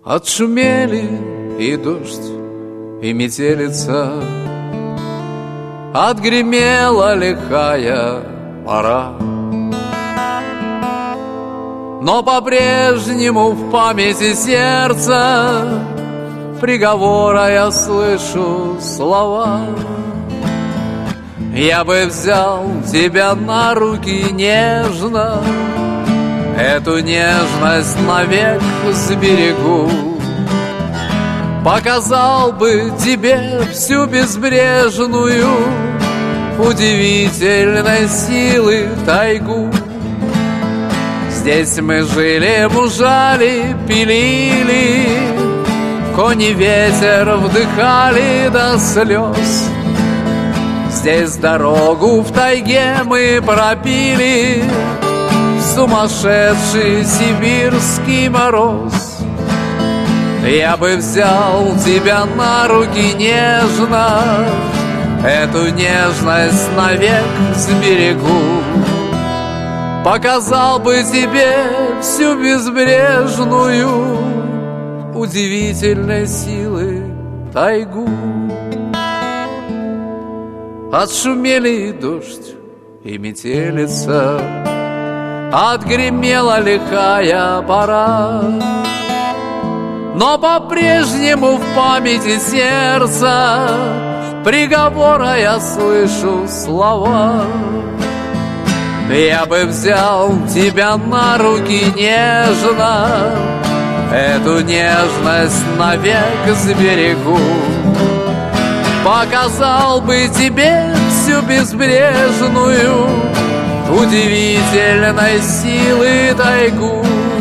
Отшумели и дождь, и метелица, отгремела лихая пора. Но по-прежнему в памяти сердца приговора я слышу слова. Я бы взял тебя на руки нежно, эту нежность навек сберегу. Показал бы тебе всю безбрежную, удивительной силы тайгу. Здесь мы жили, мужали, пилили, кони ветер вдыхали до слез. Здесь дорогу в тайге мы пропили, сумасшедший сибирский мороз. Я бы взял тебя на руки нежно, эту нежность навек сберегу. Показал бы тебе всю безбрежную, удивительной силы тайгу. Отшумели дождь и метелица, отгремела лихая пора. Но по-прежнему в памяти сердца приговора я слышу слова. Я бы взял тебя на руки нежно, эту нежность навек сберегу. Показал бы тебе всю безбрежную, удивительной силы тайгу.